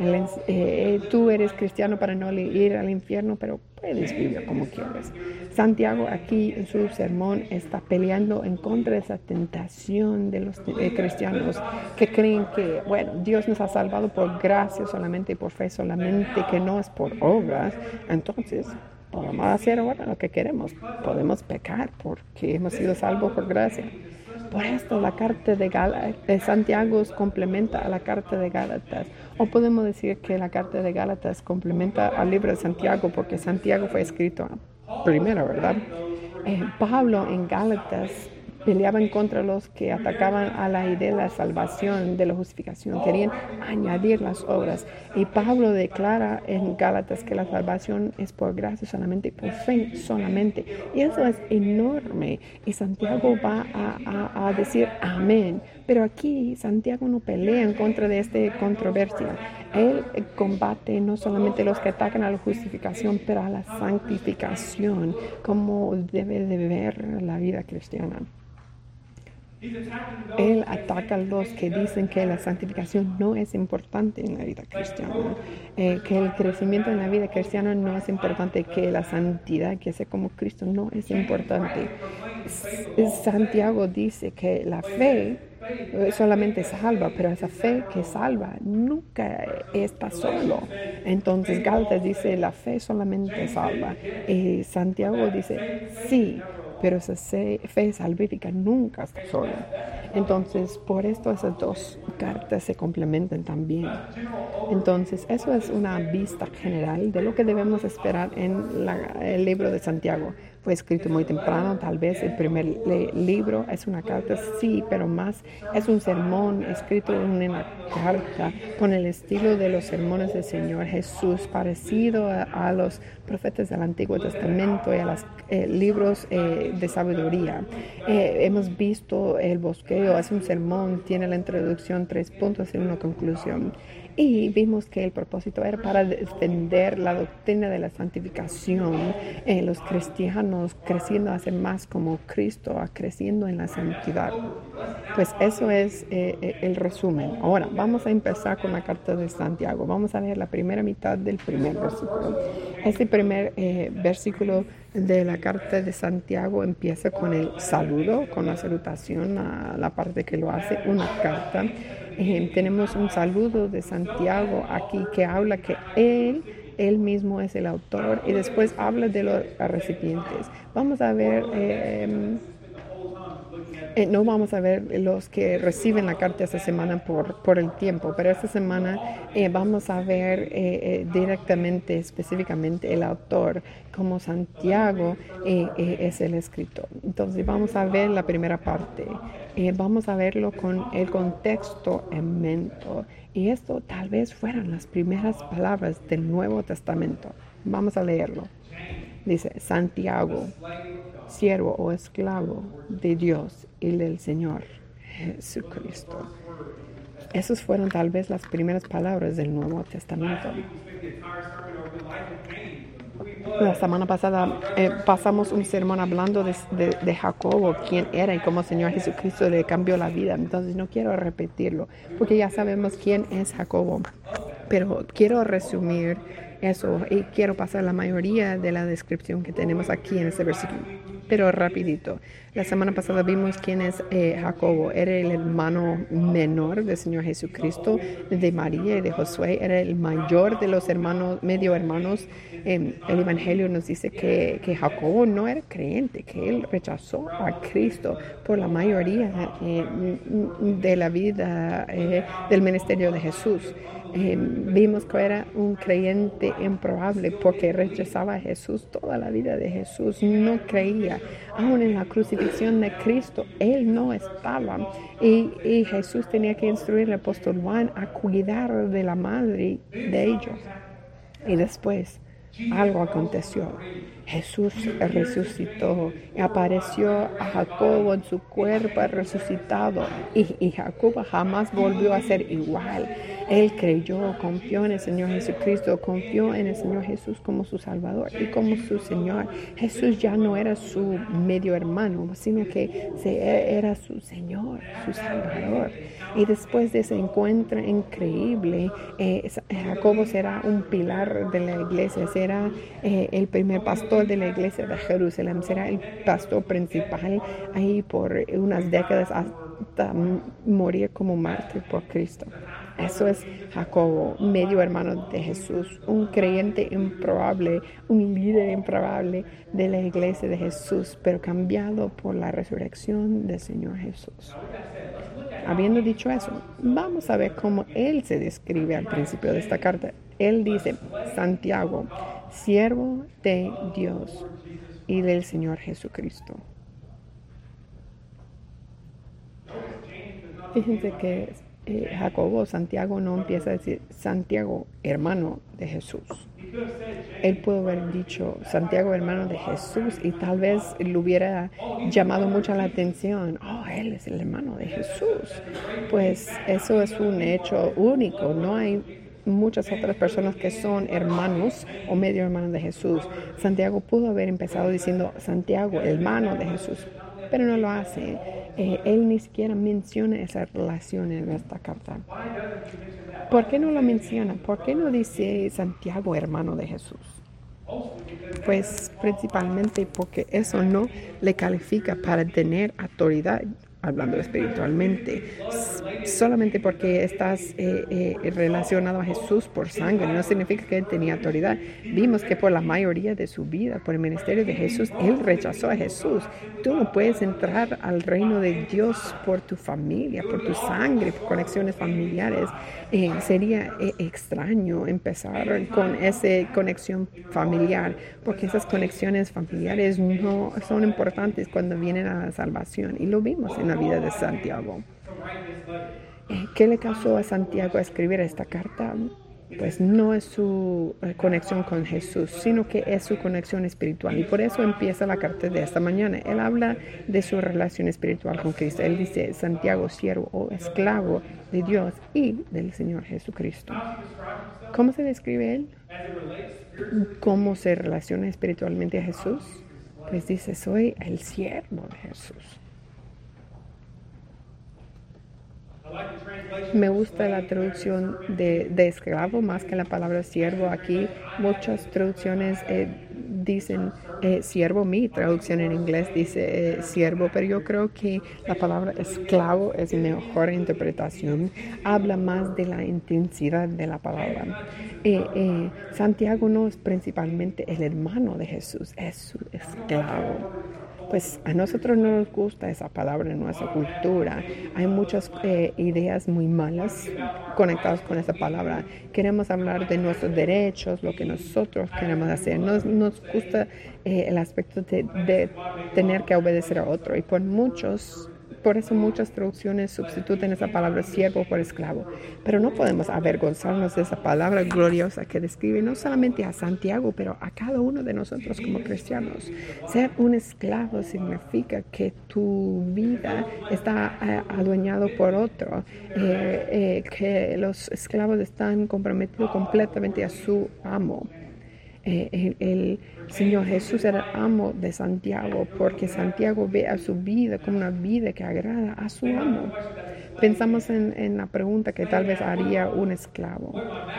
Tú eres cristiano para no ir al infierno, pero puedes vivir como quieres. Santiago aquí en su sermón está peleando en contra de esa tentación de los cristianos que creen que, bueno, Dios nos ha salvado por gracia solamente y por fe solamente, que no es por obras. Entonces podemos hacer ahora lo que queremos. Podemos pecar porque hemos sido salvos por gracia. Por esto la carta de Santiago complementa a la carta de Gálatas. O podemos decir que la carta de Gálatas complementa al libro de Santiago, porque Santiago fue escrito primero, ¿verdad? Pablo en Gálatas peleaban contra los que atacaban a la idea de la salvación, de la justificación. Querían añadir las obras. Y Pablo declara en Gálatas que la salvación es por gracia solamente, por fe solamente. Y eso es enorme. Y Santiago va a decir amén. Pero aquí Santiago no pelea en contra de esta controversia. Él combate no solamente los que atacan a la justificación, pero a la santificación, como debe de ver la vida cristiana. Él ataca a los que dicen que la santificación no es importante en la vida cristiana, que el crecimiento en la vida cristiana no es importante, que la santidad, que sea como Cristo, no es importante. Santiago dice que la fe solamente salva, pero esa fe que salva nunca está solo. Entonces Gálatas dice la fe solamente salva. Santiago dice sí, pero esa fe salvífica nunca está sola. Entonces, por esto esas dos cartas se complementan también. Entonces, eso es una vista general de lo que debemos esperar en el libro de Santiago. Fue escrito muy temprano, tal vez el primer libro es una carta, sí, pero más es un sermón escrito en una carta con el estilo de los sermones del Señor Jesús, parecido a los profetas del Antiguo Testamento y a los libros de sabiduría. Hemos visto el bosqueo, es un sermón, tiene la introducción, 3 puntos y una conclusión. Y vimos que el propósito era para defender la doctrina de la santificación, los cristianos creciendo a ser más como Cristo, creciendo en la santidad. Pues eso es el resumen. Ahora vamos a empezar con la carta de Santiago. Vamos a ver la primera mitad del primer versículo. Este primer versículo de la carta de Santiago empieza con el saludo, con la salutación a la parte que lo hace una carta. Tenemos un saludo de Santiago aquí que habla que él mismo es el autor, y después habla de los recipientes. Vamos a ver, no vamos a ver los que reciben la carta esta semana por el tiempo, pero esta semana vamos a ver directamente, específicamente el autor, como Santiago es el escritor. Entonces vamos a ver la primera parte. Vamos a verlo con el contexto en mente. Y esto tal vez fueran las primeras palabras del Nuevo Testamento. Vamos a leerlo. Dice: Santiago, siervo o esclavo de Dios y del Señor Jesucristo. Esas fueron tal vez las primeras palabras del Nuevo Testamento. La semana pasada pasamos un sermón hablando de Jacobo, quién era y cómo el Señor Jesucristo le cambió la vida. Entonces no quiero repetirlo, porque ya sabemos quién es Jacobo. Pero quiero resumir eso y quiero pasar la mayoría de la descripción que tenemos aquí en este versículo. Pero rapidito. La semana pasada vimos quién es Jacobo. Era el hermano menor del Señor Jesucristo, de María y de Josué. Era el mayor de los hermanos, medio hermanos. El Evangelio nos dice que Jacobo no era creyente, que él rechazó a Cristo por la mayoría de la vida del ministerio de Jesús. Vimos que era un creyente improbable porque rechazaba a Jesús toda la vida de Jesús, no creía. Aún en la crucifixión de Cristo, él no estaba. Y Jesús tenía que instruir al apóstol Juan a cuidar de la madre de ellos. Y después algo aconteció. Jesús resucitó y apareció a Jacobo en su cuerpo resucitado, y Jacobo jamás volvió a ser igual. Él creyó, confió en el Señor Jesucristo, confió en el Señor Jesús como su Salvador y como su Señor. Jesús ya no era su medio hermano, sino que era su Señor, su Salvador. Y después de ese encuentro increíble, Jacobo será un pilar de la iglesia, será el primer pastor de la iglesia de Jerusalén, será el pastor principal ahí por unas décadas hasta morir como mártir por Cristo. Eso es Jacobo, medio hermano de Jesús, un creyente improbable, un líder improbable de la iglesia de Jesús, pero cambiado por la resurrección del Señor Jesús. Habiendo dicho eso, vamos a ver cómo él se describe al principio de esta carta. Él dice: Santiago, siervo de Dios y del Señor Jesucristo. Fíjense que Jacobo, Santiago no empieza a decir Santiago, hermano de Jesús. Él pudo haber dicho Santiago, hermano de Jesús, y tal vez le hubiera llamado mucho la atención. Oh, él es el hermano de Jesús. Pues eso es un hecho único. No hay muchas otras personas que son hermanos o medio hermanos de Jesús. Santiago pudo haber empezado diciendo Santiago, hermano de Jesús, pero no lo hace. Él ni siquiera menciona esa relación en esta carta. ¿Por qué no lo menciona? ¿Por qué no dice Santiago, hermano de Jesús? Pues principalmente porque eso no le califica para tener autoridad, hablando espiritualmente, solamente porque estás relacionado a Jesús por sangre, no significa que él tenía autoridad. Vimos que por la mayoría de su vida, por el ministerio de Jesús, él rechazó a Jesús. Tú no puedes entrar al reino de Dios por tu familia, por tu sangre, por conexiones familiares. Sería extraño empezar con esa conexión familiar, porque esas conexiones familiares no son importantes cuando vienen a la salvación, y lo vimos en la vida de Santiago. ¿Qué le causó a Santiago a escribir esta carta? Pues no es su conexión con Jesús, sino que es su conexión espiritual. Y por eso empieza la carta de esta mañana. Él habla de su relación espiritual con Cristo. Él dice, Santiago, siervo o esclavo de Dios y del Señor Jesucristo. ¿Cómo se describe él? ¿Cómo se relaciona espiritualmente a Jesús? Pues dice, soy el siervo de Jesús. Me gusta la traducción de esclavo más que la palabra siervo. Aquí muchas traducciones dicen siervo. Mi traducción en inglés dice siervo, pero yo creo que la palabra esclavo es mejor interpretación. Habla más de la intensidad de la palabra. Santiago no es principalmente el hermano de Jesús, es su esclavo. Pues a nosotros no nos gusta esa palabra en nuestra cultura. Hay muchas ideas muy malas conectadas con esa palabra. Queremos hablar de nuestros derechos, lo que nosotros queremos hacer. Nos gusta el aspecto de tener que obedecer a otro. Y por eso muchas traducciones sustituyen esa palabra siervo por esclavo. Pero no podemos avergonzarnos de esa palabra gloriosa que describe no solamente a Santiago, pero a cada uno de nosotros como cristianos. Ser un esclavo significa que tu vida está adueñado por otro, que los esclavos están comprometidos completamente a su amo. El Señor Jesús era el amo de Santiago, porque Santiago ve a su vida como una vida que agrada a su amo. Pensamos en la pregunta que tal vez haría un esclavo.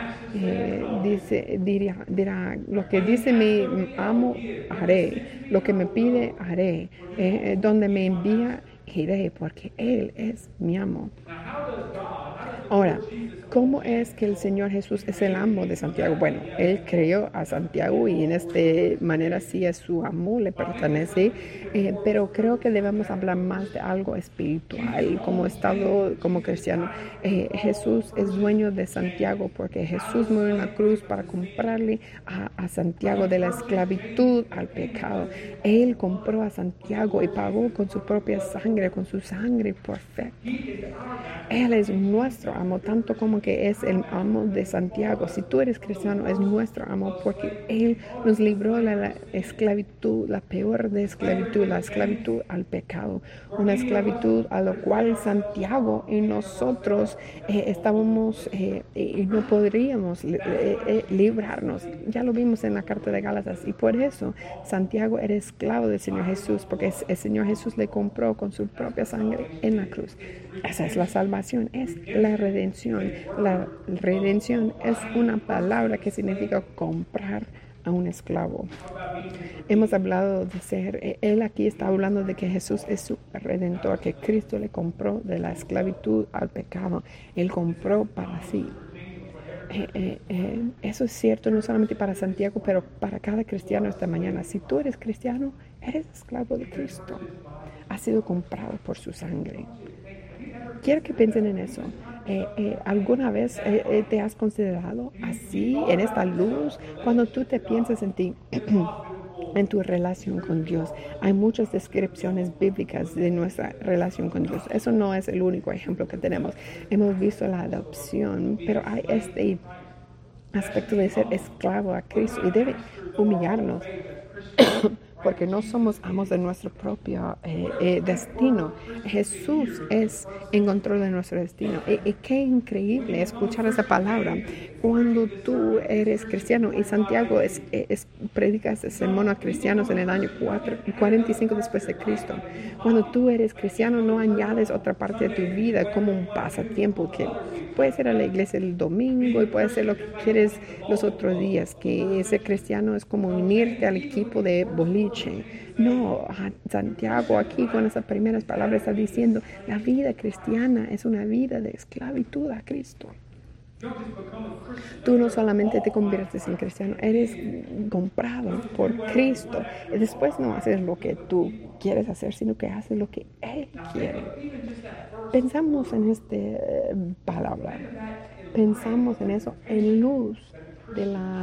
Dirá, lo que dice mi amo haré, lo que me pide haré, donde me envía iré, porque Él es mi amo. Ahora, ¿cómo es que el Señor Jesús es el amo de Santiago? Bueno, Él creó a Santiago y en esta manera sí es su amo, le pertenece, pero creo que debemos hablar más de algo espiritual, como cristiano. Jesús es dueño de Santiago porque Jesús murió en la cruz para comprarle a Santiago de la esclavitud al pecado. Él compró a Santiago y pagó con su propia sangre, con su sangre perfecta. Él es nuestro amo, tanto como que es el amo de Santiago. Si tú eres cristiano, es nuestro amo porque Él nos libró de la esclavitud, la peor de esclavitud, la esclavitud al pecado. Una esclavitud a la cual Santiago y nosotros estábamos y no podríamos librarnos. Ya lo vimos en la carta de Gálatas y por eso Santiago era esclavo del Señor Jesús, porque el Señor Jesús le compró con su propia sangre en la cruz. Esa es la salvación, es la redención. La redención es una palabra que significa comprar a un esclavo. Hemos hablado de ser, él aquí está hablando de que Jesús es su redentor, que Cristo le compró de la esclavitud al pecado. Él compró para sí. Eso es cierto no solamente para Santiago, pero para cada cristiano esta mañana. Si tú eres cristiano, eres esclavo de Cristo. Has sido comprado por su sangre. Quiero que piensen en eso. ¿Alguna vez te has considerado así, en esta luz? Cuando tú te piensas en ti, en tu relación con Dios. Hay muchas descripciones bíblicas de nuestra relación con Dios. Eso no es el único ejemplo que tenemos. Hemos visto la adopción, pero hay este aspecto de ser esclavo a Cristo y debe humillarnos porque no somos amos de nuestro propio destino. Jesús es en control de nuestro destino. Y qué increíble escuchar esa palabra cuando tú eres cristiano. Y Santiago predica este sermón a cristianos en el año 45 después de Cristo. Cuando tú eres cristiano, no añades otra parte de tu vida como un pasatiempo que puedes ir a la iglesia el domingo y puedes hacer lo que quieres los otros días, que ese cristiano es como unirte al equipo de boliche. No, Santiago aquí con esas primeras palabras está diciendo, la vida cristiana es una vida de esclavitud a Cristo. Tú no solamente te conviertes en cristiano, eres comprado por Cristo. Y después no haces lo que tú quieres hacer, sino que haces lo que Él quiere. Pensamos en esta palabra, pensamos en eso en luz de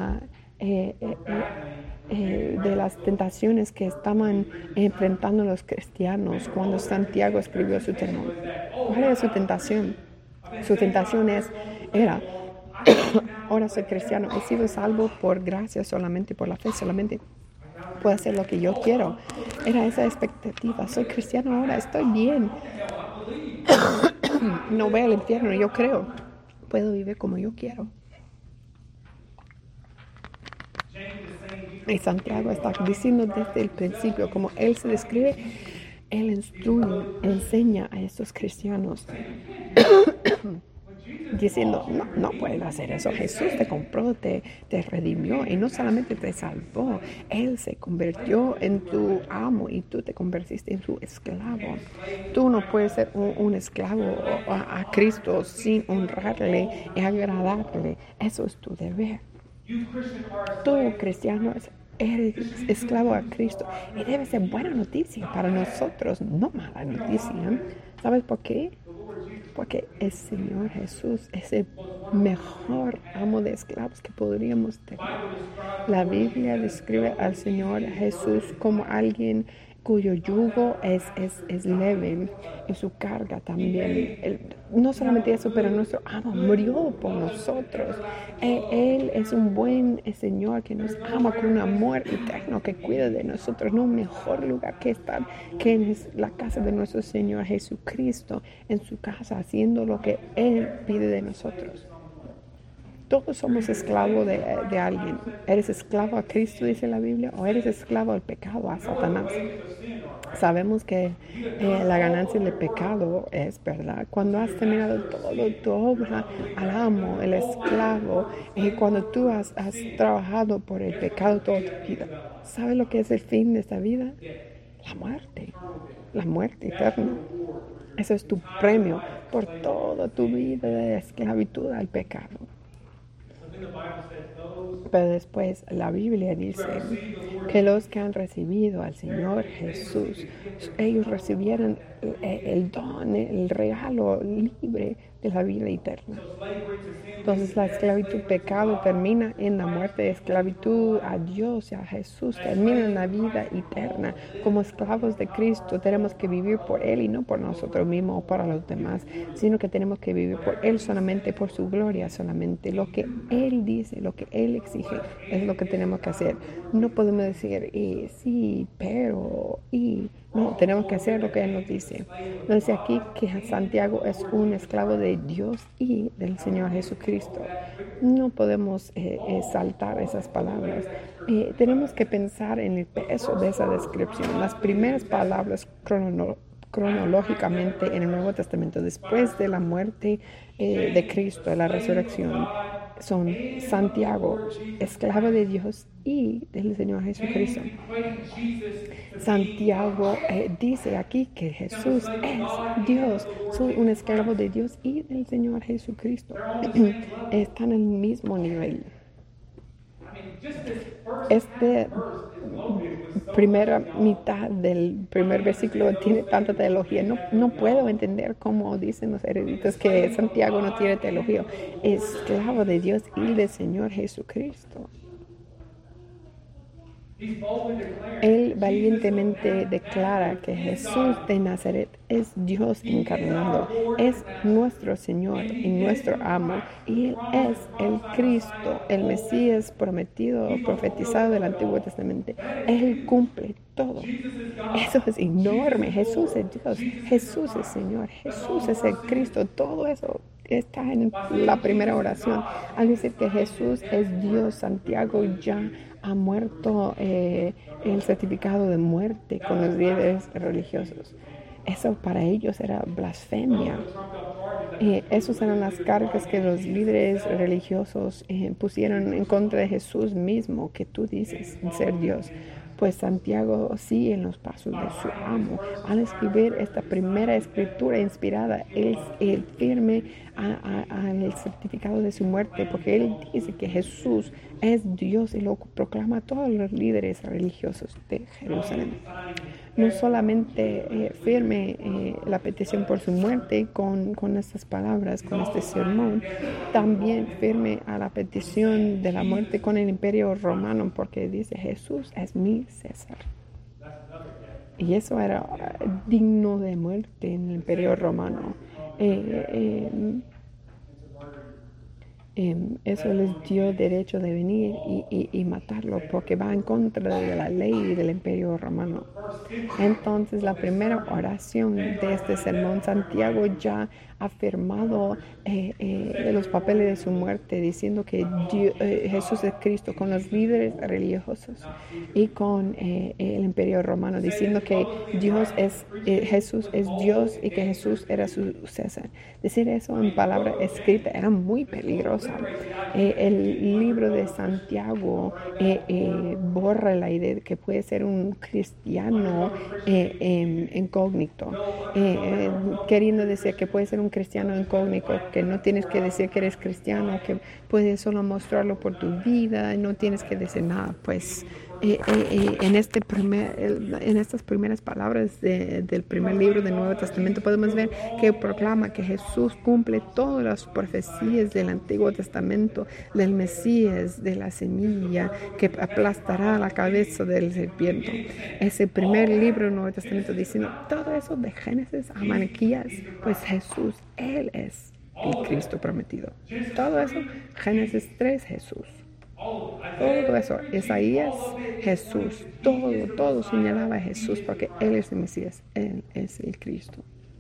de las tentaciones que estaban enfrentando los cristianos cuando Santiago escribió su sermón. ¿Cuál era su tentación? Su tentación era, ahora soy cristiano, he sido salvo por gracia solamente, por la fe solamente, puedo hacer lo que yo quiero. Era esa expectativa, soy cristiano ahora, estoy bien, no voy al infierno, yo creo, puedo vivir como yo quiero. Y Santiago está diciendo desde el principio, como él se describe, él instruye, enseña a estos cristianos, diciendo, no puedes hacer eso. Jesús te compró, te redimió y no solamente te salvó, Él se convirtió en tu amo y tú te convertiste en su esclavo. Tú no puedes ser un esclavo a Cristo sin honrarle y agradarle. Eso es tu deber. Tú, cristiano, eres esclavo a Cristo y debe ser buena noticia para nosotros, no mala noticia. ¿Sabes por qué? Porque el Señor Jesús es el mejor amo de esclavos que podríamos tener. La Biblia describe al Señor Jesús como alguien cuyo yugo es leve y su carga también. No solamente eso, pero nuestro amo murió por nosotros. Él es un buen Señor que nos ama con un amor eterno, que cuida de nosotros. No mejor lugar que estar que en la casa de nuestro Señor Jesucristo, en su casa, haciendo lo que Él pide de nosotros. Todos somos esclavos de alguien. ¿Eres esclavo a Cristo, dice la Biblia, o eres esclavo al pecado, a Satanás? Sabemos que la ganancia del pecado es, ¿verdad? Cuando has terminado toda tu obra al amo, el esclavo, cuando tú has trabajado por el pecado toda tu vida, ¿sabes lo que es el fin de esta vida? La muerte eterna. Eso es tu premio por toda tu vida de esclavitud al pecado. Pero después la Biblia dice que los que han recibido al Señor Jesús, ellos recibieron el don, el regalo libre de la vida eterna. Entonces la esclavitud pecado termina en la muerte, esclavitud a Dios y a Jesús termina en la vida eterna. Como esclavos de Cristo tenemos que vivir por Él y no por nosotros mismos o para los demás, sino que tenemos que vivir por Él solamente, por su gloria solamente. Lo que Él dice, lo que Él exige es lo que tenemos que hacer. No podemos decir, sí, pero, no, tenemos que hacer lo que Él nos dice. Nos dice aquí que Santiago es un esclavo de Dios y del Señor Jesucristo. No podemos saltar esas palabras. Tenemos que pensar en el peso de esa descripción. Las primeras palabras cronológicamente en el Nuevo Testamento, después de la muerte de Cristo, de la resurrección, son Santiago, esclavo de Dios y del Señor Jesucristo. Santiago dice aquí que Jesús es Dios. Soy un esclavo de Dios y del Señor Jesucristo. Están al mismo nivel. Primera mitad del primer versículo tiene tanta teología. No puedo entender cómo dicen los eruditos que Santiago no tiene teología. Esclavo de Dios y del Señor Jesucristo. Él valientemente declara que Jesús de Nazaret es Dios encarnado, es nuestro Señor y nuestro amo, y Él es el Cristo, el Mesías prometido, profetizado del Antiguo Testamento. Él cumple todo. Eso es enorme. Jesús es Dios, Jesús es Señor, Jesús es el Cristo. Todo eso está en la primera oración. Al decir que Jesús es Dios, Santiago ya ha muerto el certificado de muerte con los líderes religiosos. Eso para ellos era blasfemia. Esas eran las cargas que los líderes religiosos pusieron en contra de Jesús mismo, que tú dices ser Dios. Pues Santiago sigue en los pasos de su amo. Al escribir esta primera escritura inspirada, él firme al certificado de su muerte, porque él dice que Jesús es Dios y lo proclama a todos los líderes religiosos de Jerusalén. No solamente firme la petición por su muerte con estas palabras, con este sermón, también firme a la petición de la muerte con el imperio romano, porque dice Jesús es mi César. Y eso era digno de muerte en el imperio romano. Eso les dio derecho de venir y matarlo porque va en contra de la ley del imperio romano. Entonces la primera oración de este sermón, Santiago ya ha firmado los papeles de su muerte diciendo que Jesús es Cristo con los líderes religiosos y con el imperio romano, diciendo que Jesús es Dios y que Jesús era su César. Decir eso en palabra escrita era muy peligroso. El libro de Santiago borra la idea de que puede ser un cristiano incógnito, queriendo decir que puede ser un cristiano incógnito, que no tienes que decir que eres cristiano, que puedes solo mostrarlo por tu vida, no tienes que decir nada. Pues en estas primeras palabras del primer libro del Nuevo Testamento podemos ver que proclama que Jesús cumple todas las profecías del Antiguo Testamento, del Mesías, de la semilla que aplastará la cabeza del serpiente. Ese primer libro del Nuevo Testamento diciendo todo eso de Génesis a Malaquías, pues Jesús, Él es el Cristo prometido. Todo eso, Génesis 3, Jesús. Todo eso, Isaías, Jesús, todo señalaba a Jesús porque Él es el Mesías, Él es el Cristo.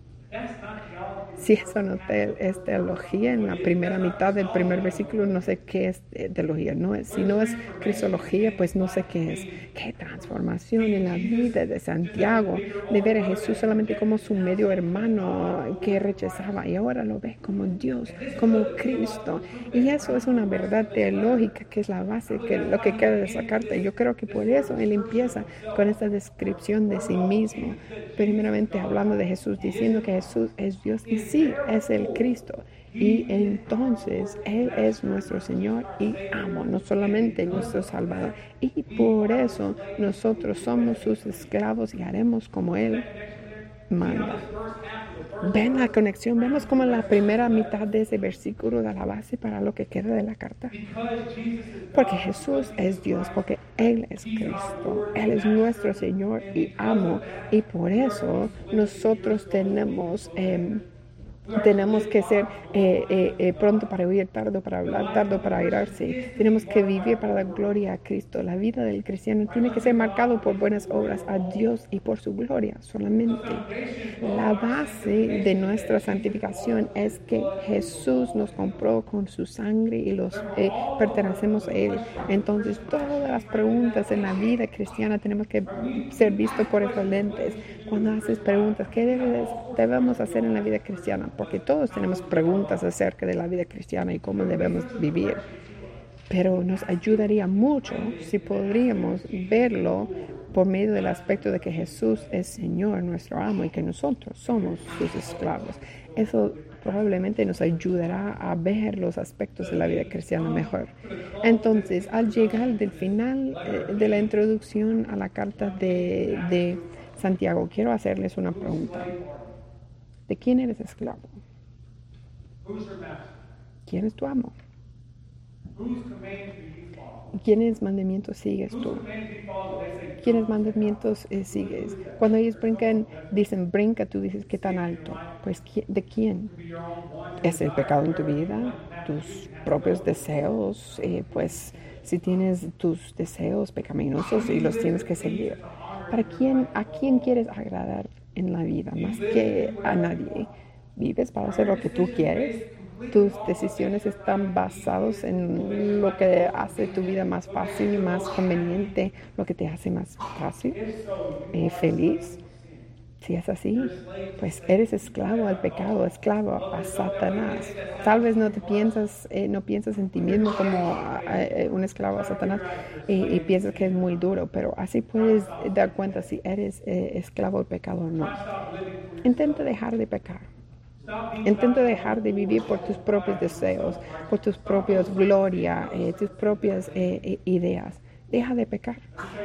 Si eso no es teología, en la primera mitad del primer versículo no sé qué es teología. Si no es cristología, pues no sé qué es. Qué transformación en la vida de Santiago, de ver a Jesús solamente como su medio hermano que rechazaba y ahora lo ve como Dios, como Cristo. Y eso es una verdad teológica que es la base, que lo que queda de esa carta. Yo creo que por eso él empieza con esta descripción de sí mismo, primeramente hablando de Jesús, diciendo que Jesús es Dios y sí, es el Cristo. Y entonces Él es nuestro Señor y amo, no solamente nuestro Salvador. Y por eso nosotros somos sus esclavos y haremos como Él manda. Ven la conexión, vemos como la primera mitad de ese versículo da la base para lo que queda de la carta. Porque Jesús es Dios, porque Él es Cristo, Él es nuestro Señor y amo. Y por eso nosotros tenemos que ser pronto para oír, tardo para hablar, tardo para airarse. Tenemos que vivir para dar gloria a Cristo. La vida del cristiano tiene que ser marcado por buenas obras a Dios y por su gloria solamente. La base de nuestra santificación es que Jesús nos compró con su sangre y pertenecemos a Él. Entonces todas las preguntas en la vida cristiana tenemos que ser vistos por esos lentes. Cuando haces preguntas, ¿qué debemos hacer en la vida cristiana? Porque todos tenemos preguntas acerca de la vida cristiana y cómo debemos vivir. Pero nos ayudaría mucho si podríamos verlo por medio del aspecto de que Jesús es Señor, nuestro amo, y que nosotros somos sus esclavos. Eso probablemente nos ayudará a ver los aspectos de la vida cristiana mejor. Entonces, al llegar del final de la introducción a la carta de Santiago, quiero hacerles una pregunta. ¿De quién eres esclavo? ¿Quién es tu amo? ¿Quiénes mandamientos sigues tú? ¿Quiénes mandamientos sigues? Cuando ellos brincan, dicen brinca, tú dices ¿qué tan alto? Pues ¿de quién? ¿Es el pecado en tu vida? ¿Tus propios deseos? Pues si tienes tus deseos pecaminosos y los tienes que seguir. ¿A quién quieres agradar en la vida? Más que a nadie. ¿Vives para hacer lo que tú quieres? ¿Tus decisiones están basadas en lo que hace tu vida más fácil y más conveniente, lo que te hace más fácil, feliz? Si es así, pues eres esclavo al pecado, esclavo a Satanás. Tal vez no piensas en ti mismo como un esclavo a Satanás y piensas que es muy duro, pero así puedes dar cuenta si eres esclavo al pecado o no. Intenta dejar de pecar. Intenta dejar de vivir por tus propios deseos, por tus propias glorias, tus propias ideas. Deja de pecar.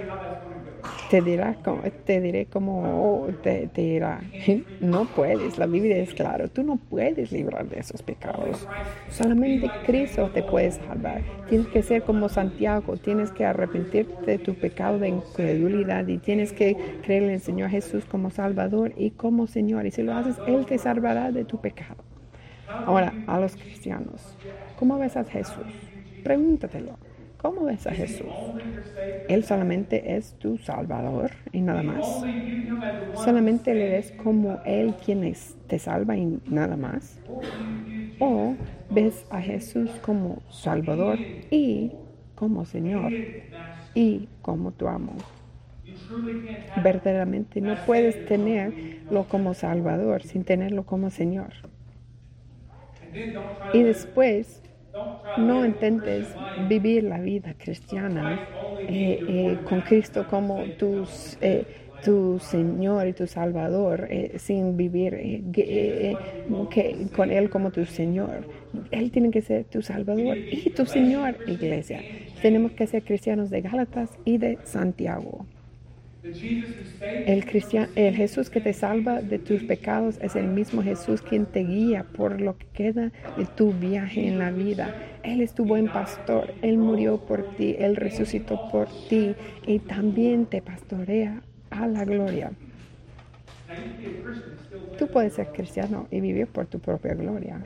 Te diré como te dirá, no puedes, la Biblia es claro, tú no puedes librar de esos pecados. Solamente Cristo te puede salvar. Tienes que ser como Santiago, tienes que arrepentirte de tu pecado de incredulidad y tienes que creer en el Señor Jesús como Salvador y como Señor. Y si lo haces, Él te salvará de tu pecado. Ahora, a los cristianos, ¿cómo ves a Jesús? Pregúntatelo. ¿Cómo ves a Jesús? ¿Él solamente es tu Salvador y nada más? ¿Solamente le ves como Él quien te salva y nada más? ¿O ves a Jesús como Salvador y como Señor y como tu amo? Verdaderamente no puedes tenerlo como Salvador sin tenerlo como Señor. Y después, no intentes vivir la vida cristiana con Cristo como tu Señor y tu Salvador, sin vivir con Él como tu Señor. Él tiene que ser tu Salvador y tu Señor, iglesia. Tenemos que ser cristianos de Gálatas y de Santiago. El Jesús que te salva de tus pecados es el mismo Jesús quien te guía por lo que queda de tu viaje en la vida. Él es tu buen pastor, Él murió por ti, Él resucitó por ti y también te pastorea a la gloria. Tú puedes ser cristiano y vivir por tu propia gloria.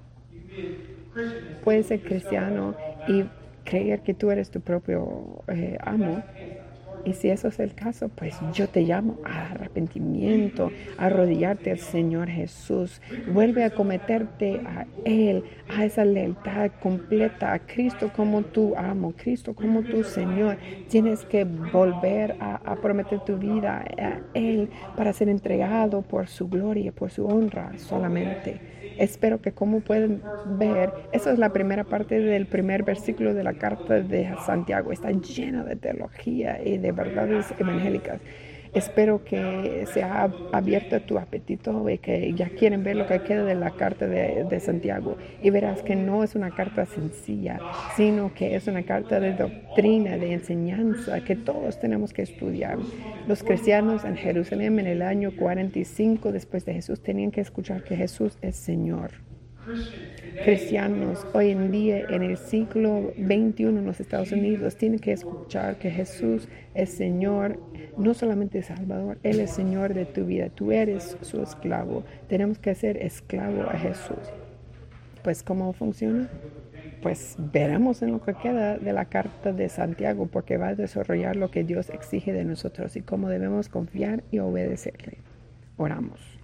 Puedes ser cristiano y creer que tú eres tu propio amo. Y si eso es el caso, pues yo te llamo a arrepentimiento, a arrodillarte al Señor Jesús. Vuelve a cometerte a Él, a esa lealtad completa, a Cristo como tu amo, Cristo como tu Señor. Tienes que volver a prometer tu vida a Él para ser entregado por su gloria, por su honra solamente. Espero que como pueden ver, eso es la primera parte del primer versículo de la carta de Santiago. Está llena de teología y de verdades evangélicas. Espero que se ha abierto tu apetito y que ya quieren ver lo que queda de la carta de Santiago. Y verás que no es una carta sencilla, sino que es una carta de doctrina, de enseñanza, que todos tenemos que estudiar. Los cristianos en Jerusalén en el año 45 después de Jesús tenían que escuchar que Jesús es Señor. Cristianos hoy en día en el siglo XXI en los Estados Unidos tienen que escuchar que Jesús es Señor, no solamente Salvador, Él es Señor de tu vida, tú eres su esclavo. Tenemos que ser esclavo a Jesús. Pues ¿cómo funciona? Pues veremos en lo que queda de la carta de Santiago, porque va a desarrollar lo que Dios exige de nosotros y cómo debemos confiar y obedecerle. Oramos.